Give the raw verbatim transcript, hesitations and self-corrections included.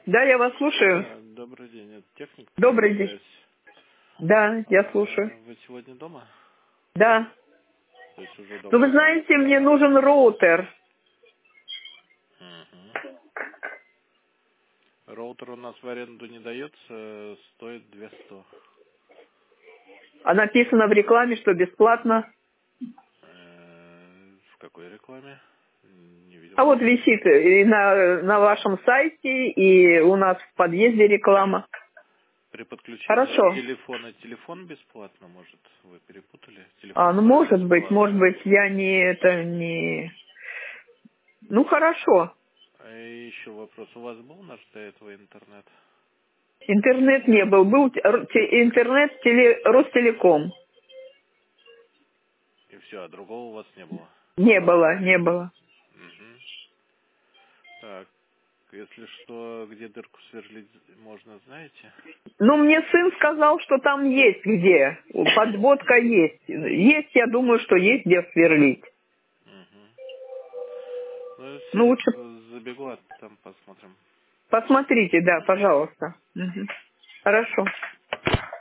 Да, я вас слушаю. А, Добрый день, это техник Добрый день. связь. Да, я слушаю. А, Вы сегодня дома? Да. То есть уже Ну, дома вы находитесь? знаете, мне нужен роутер. Мгм. Роутер у нас в аренду не дается, стоит двести. А написано в рекламе, что бесплатно. Э, В какой рекламе? Не видел А вот такой. висит и на, на вашем сайте, и у нас в подъезде реклама. При подключении Хорошо. телефона телефон бесплатно, может, вы перепутали? А, Телефон ну, тоже может быть, может бесплатно. быть, я не это не... Ну, хорошо. И еще вопрос. У вас был наш до этого интернет? Интернет не был. Был те- р- те- интернет теле, Ростелеком. И все, а другого у вас не было? Не было, не было. Мгм. Так, если что, где дырку сверлить можно, знаете? Ну, мне сын сказал, что там есть где. Подводка есть. Есть, я думаю, что есть где сверлить. Угу. Ну, Ну, если лучше забегу, а там посмотрим. посмотрите, да, пожалуйста. Мгм. Хорошо.